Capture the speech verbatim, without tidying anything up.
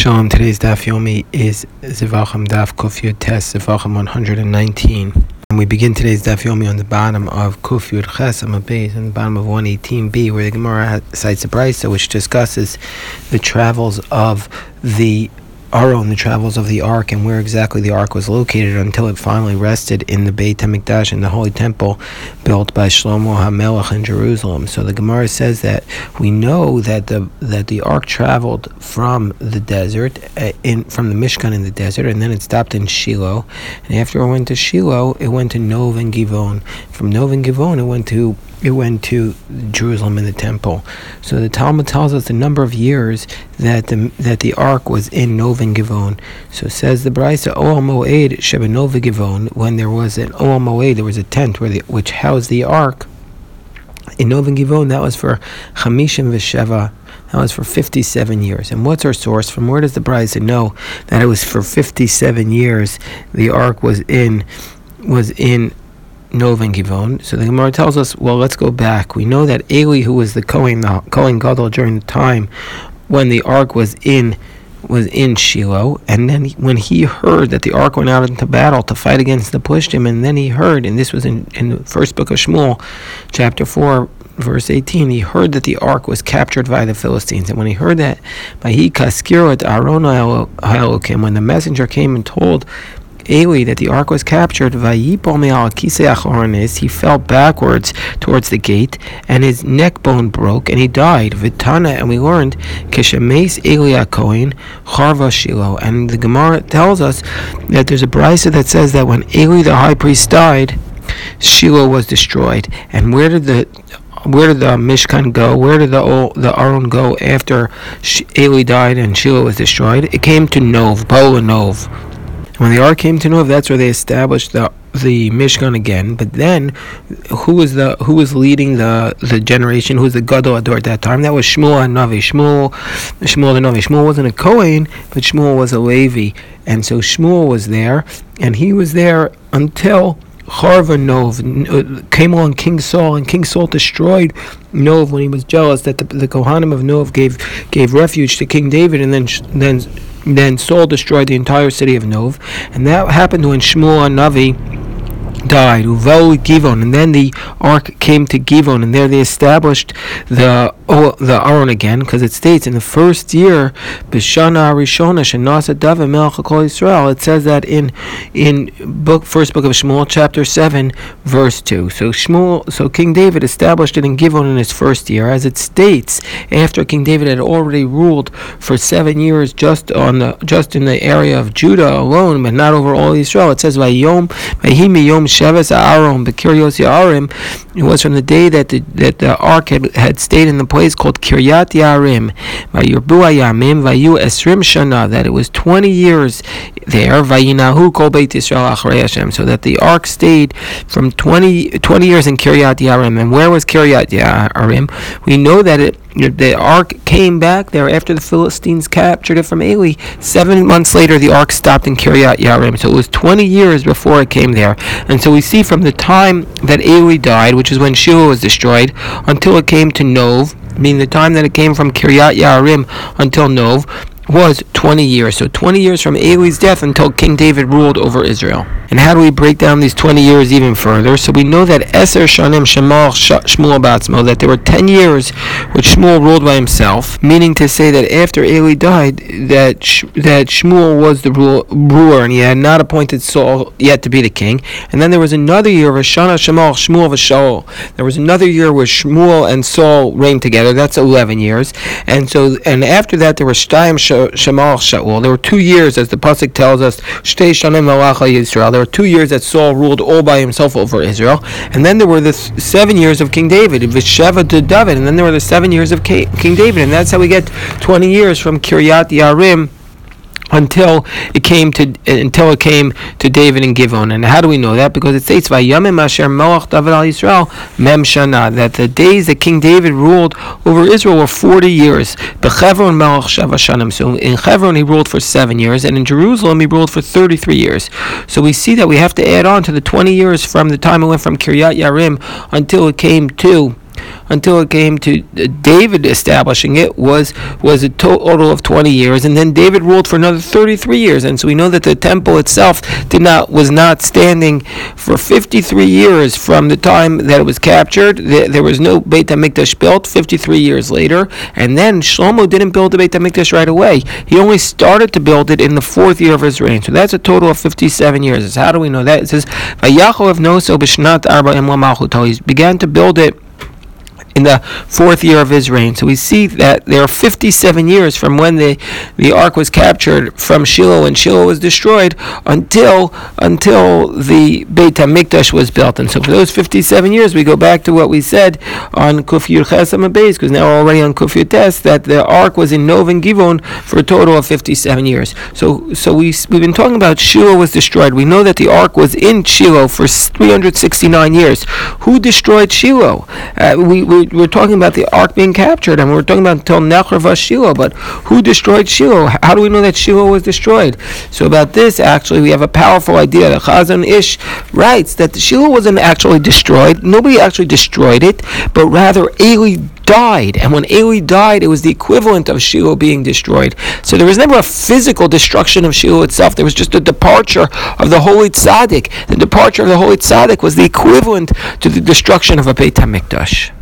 Shalom. Today's Daf Yomi is Zevachim Daf Kuf Yud Tes Zevachim one hundred nineteen. And we begin today's Daf Yomi on the bottom of Kuf Yud Ches Amabez, on the bottom of one eighteen b, where the Gemara cites a brisa which discusses the travels of the Aron, the travels of the Ark, and where exactly the Ark was located until it finally rested in the Beit HaMikdash, in the Holy Temple built by Shlomo HaMelech in Jerusalem. So the Gemara says that we know that the that the Ark traveled from the desert, uh, in from the Mishkan in the desert, and then it stopped in Shiloh. And after it went to Shiloh, it went to Nov and Givon. From Nov and Givon, it went to it went to Jerusalem in the temple. So the Talmud tells us the number of years that the that the Ark was in Nov and Givon. So says the Brisa, Ohel Moed Sheba Nov Givon, when there was an Ohel Moed, there was a tent where the, which housed the Ark in Nov and Givon. That was for Chamishim V'Sheva. That was for fifty-seven years. And what's our source? From where does the Brisa know that it was for fifty-seven years the Ark was in was in Nov and Givon? So the Gemara tells us, well, let's go back. We know that Eli, who was the Kohen, the Kohen Gadol during the time when the Ark was in was in Shiloh, and then he, when he heard that the Ark went out into battle to fight against the Plishtim, and then he heard, and this was in, in the first book of Shmuel, chapter four, verse eighteen, he heard that the Ark was captured by the Philistines. And when he heard that, Vahi kaskiro et Aron ha'elokim, when the messenger came and told Eli that the Ark was captured, Vayipol me'al kisei achoronis, he fell backwards towards the gate, and his neck bone broke, and he died. Vitana, and we learned Kishemes Eli HaKohen Charva Shiloh. And the Gemara tells us that there's a brisa that says that when Eli the high priest died, Shiloh was destroyed. And where did the Where did the Mishkan go? Where did the the Aron go after Eli died and Shiloh was destroyed? It came to Nov, Bola Nov. When the Ark came to Nov, that's where they established the the Mishkan again. But then, who was the who was leading the, the generation? Who was the Gadol Ador at that time? That was Shmuel HaNavi. Shmuel, Shmuel the Navi. Shmuel wasn't a Kohen, but Shmuel was a Levi, and so Shmuel was there, and he was there until Charva Nov. Came along King Saul, and King Saul destroyed Nov when he was jealous that the, the Kohanim of Nov gave gave refuge to King David, and then then. Then Saul destroyed the entire city of Nov, and that happened when Shmuel HaNavi died. Uvel Givon, and then the Ark came to Givon, and there they established the oh, the Aron again, because it states in the first year, B'Shana Rishona Shenasa David Melech HaKol Yisrael. It says that in in book first book of Shmuel, chapter seven, verse two. So Shmuel, so King David established it in Givon in his first year, as it states after King David had already ruled for seven years just on the just in the area of Judah alone, but not over all Israel. It says Vayom Vayhi Yom Sheves Aaron B'Kiryos Yarim. It was from the day that the that the Ark had, had stayed in the place called Kiryat Yarim, Vayirbu Ayamim Vayu Esrim Shana, that it was twenty years there, Vayinahu Kol Beit Yisrael Achrei Hashem, so that the Ark stayed from twenty, twenty years in Kiryat Yarim. And where was Kiryat Yarim? We know that it the Ark came back there after the Philistines captured it from Eli. Seven months later, the Ark stopped in Kiryat Yarim. So it was twenty years before it came there. And so we see from the time that Eli died, which is when Shiloh was destroyed, until it came to Nov, meaning the time that it came from Kiryat Yarim until Nov, was twenty years. So twenty years from Eli's death until King David ruled over Israel. And how do we break down these twenty years even further? So we know that Eser Shanim Shemal Shmuel Batzmo, that there were ten years which Shmuel ruled by himself, meaning to say that after Eli died, that Sh- that Shmuel was the rule- ruler, and he had not appointed Saul yet to be the king. And then there was another year of Shana Shemal Shmuel V'Shaul. There was another year where Shmuel and Saul reigned together. That's eleven years. And so, and after that, there was Shtayim Shemal Shaul. There were two years, as the pasuk tells us, Shtei Shanim Malacha Yisrael. There were two years that Saul ruled all by himself over Israel, and then there were the th- seven years of King David, V'Sheva to David, and then there were the seven years of K- King David, and that's how we get twenty years from Kiryat Yarim until it came to until it came to David and Givon. And how do we know that? Because it states Vayamim Asher Melech David al Yisrael Mem Shana, that the days that King David ruled over Israel were forty years. Bechevron Melech Shava Shanim. So in Hebron he ruled for seven years, and in Jerusalem he ruled for thirty-three years. So we see that we have to add on to the twenty years from the time it went from Kiryat Yarim until it came to until it came to David establishing it was was a total of twenty years, and then David ruled for another thirty-three years. And so we know that the temple itself did not was not standing for fifty-three years from the time that it was captured. There was no Beit HaMikdash built fifty-three years later, and then Shlomo didn't build the Beit HaMikdash right away. He only started to build it in the fourth year of his reign. So that's a total of fifty-seven years. How do we know that? It says Vayachav Noso b'shnat arba'im lamalchuto. He began to build it in the fourth year of his reign. So we see that there are fifty-seven years from when the, the ark was captured from Shiloh and Shiloh was destroyed until until the Beit HaMikdash was built. And so for those fifty-seven years, we go back to what we said on Kuf Yud Ches Amud Beis, because now we're already on Kuf Yud Tes, that the ark was in Nov and Givon for a total of fifty-seven years. So so we, we've been talking about Shiloh was destroyed. We know that the ark was in Shiloh for three hundred sixty-nine years. Who destroyed Shiloh? Uh, we, we We're talking about the ark being captured, and we're talking about until Nechrava Shiloh, but who destroyed Shiloh? How do we know that Shiloh was destroyed? So about this, actually, we have a powerful idea. The Chazon Ish writes that the Shiloh wasn't actually destroyed. Nobody actually destroyed it, but rather Eli died, and when Eli died, it was the equivalent of Shiloh being destroyed. So there was never a physical destruction of Shiloh itself. There was just a departure of the Holy Tzaddik. The departure of the Holy Tzaddik was the equivalent to the destruction of a Beit HaMikdash.